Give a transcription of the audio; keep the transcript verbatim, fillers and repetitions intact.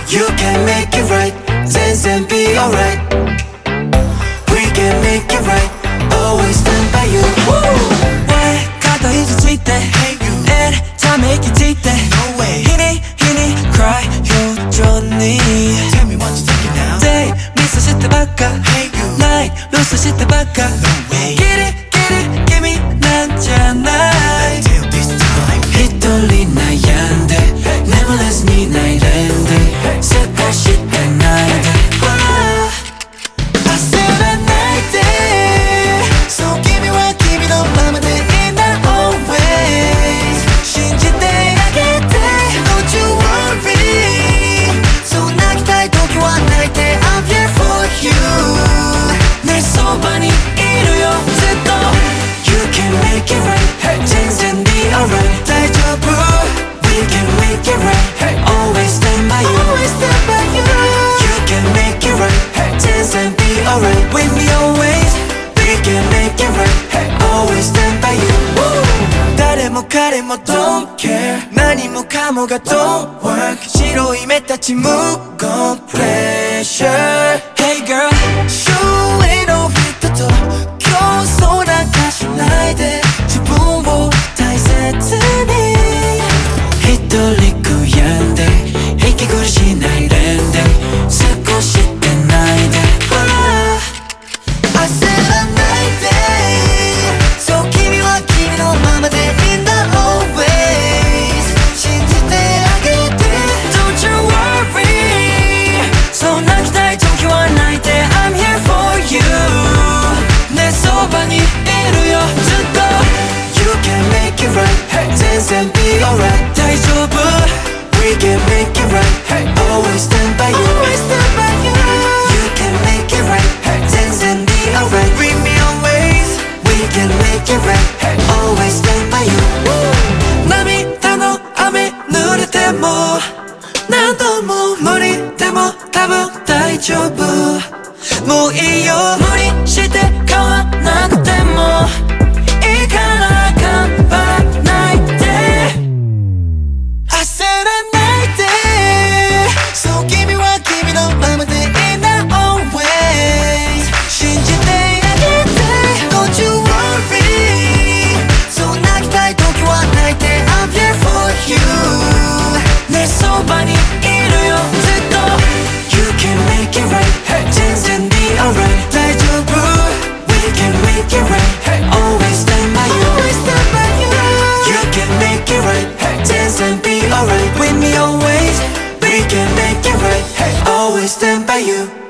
You can make it right, dance and be alright. We can make it right, always stand by you. 왜 가도 이제 sweet day anytime make it deep day No way. 희니 희니 cry 요조니 Tell me what you thinking now. day 미소 짓다 바까 Hey you. night 눈썹 짓다 바까 No way. Get it get it give me 난잖아 Till this time. 휘둘린 나얀데 Neverless 네 나이랜데 색깔 짙다 나이데 I said a night day. So give me what, give me the mama day in the always. 신진대하게 돼. Don't you worry. So 나기다의 도쿄와 나의 때 I'm here for you. 내 소반이 이루어 듣고 You can make it right. Dance and be alright. 다이저브. We can make it right. Always stand by you. Always stand by you. You can make it right. Dance and be alright. With me always We can make it right. Always stand by you. 誰も彼も don't care 何もかもが don't work 白い目立ち無言 pressure Hey girl 周囲の人と競争なんかしないで自分を大切に一人悔やんで息苦しない連で少しでないで I said a night day So 君は君のままで in the always 信じてあげて Don't you worry そう泣きたい時は泣いて I'm here for you ねそばにいるよずっと You can make it right Dance and be alright 大丈夫 We can make it right Always stand by you Always stand by you You can make it right Dance and be alright With me always We can make it right Always stand by you 涙の雨濡れても何度も無理でも多分大丈夫もういいよ無理して変わんなくてもいいから頑張らないで I said a night day So give me what give me the mama day in the always 信じてあげて Don't you worry そう泣きたい時は泣いて I'm here for you ねそばにいるよずっと You can make it right Dance and be alright 大丈夫 We can make it right Always stand by you Always stand by you You can make it right Dance and be alright With me always We can make it right Always stand by you